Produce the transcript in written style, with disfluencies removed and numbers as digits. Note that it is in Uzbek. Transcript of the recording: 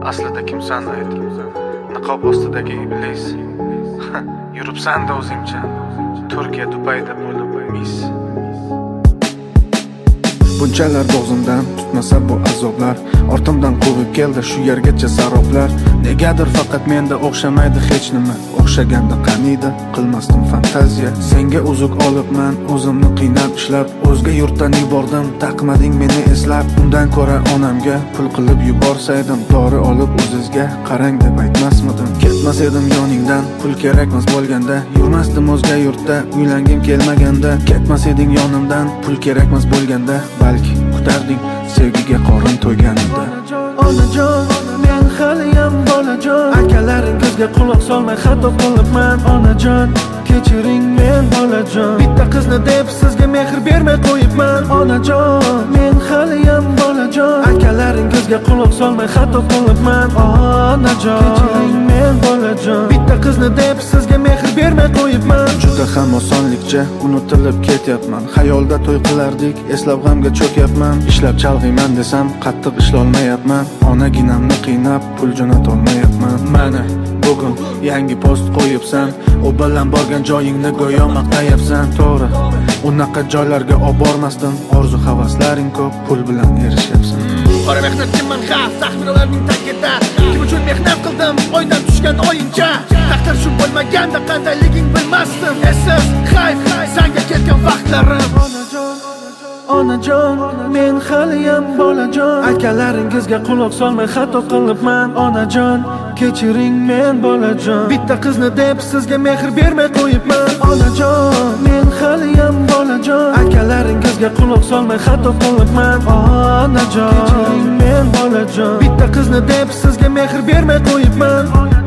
Aslida kimsan ayt? Niqob ostidagi iblis. Yuribsan-da o'zingcha. Turkiya Dubayda bo'lib mis. Bunchalar bo'g'zimdan tutmasa bu azoblar, ortimdan quvib keldi shu yergacha saroblar. Negadir faqat menda o'xshamaydi hech nima. O'xshaganda qaniydi, qilmasdim fantaziya. Senga uzuk olibman, o'zimni qiynab ishlab, o'zga yurtdan yubordim, taqmading meni eslab. Undan ko'ra onamga pul qilib yuborsaydim, dori olib o'zizga qarang deb aytmasmidim. Ketmas edim yoningdan, pul kerakmas bo'lganda, yurmasdim o'zga yurtda, uylangim kelmaganda. Ketmas eding yonimdan, pul kerakmas bo'lganda, balki kutarding sevgiga qorin to'yganida. Onajon, men haliyam bolajon, akalaringizga quloq solmay xato qilibman. Onajon, kechiring men bolajon, bitta qizni deb sizga mehr bermay qo'yibman. Onajon, men haliyam bolajon, akalaringizga quloq solmay xato qilibman. Onajon, kechiring men bolajon, bitta qizni deb sizga mehr bermay qo'yibman. Juda ham osonlikcha unutilib ketyapman. Xayolda to'y qilardik, eslab g'amga cho'kyapman. Ishlab chalg'iyman desam, qattiq ishlolmayapman. Onaginamni qiynab, pul jo'natolmayapman. Mana bugun yangi post qo'yibsan, u bilan borgan joyingni go'yo maqtayapsan. To'g'ri, unaqa joylarga olib bormasdim. Orzu havaslaring ko'p, pul bilan erishyapsan. Qora mehnatchiman, xavf sahnalarning tagida. Kim uchun mehnat qildim, oydan tushgan oyincha. Taqdir shu bo'lmaganda qandayliging bilmasdim. Esiz, xayf, senga ketgan vaqtlarim. Onajon, men haliyam bolajon, akalaringizga quloq solmay xato qilibman. Onajon, kechiring men bolajon, bitta qizni deb sizga mehr bermay qo'yibman. Onajon, men haliyam bolajon, akalaringizga quloq solmay xato qilibman. Onajon, kechiring men bolajon, bitta qizni deb sizga mehr bermay qo'yibman.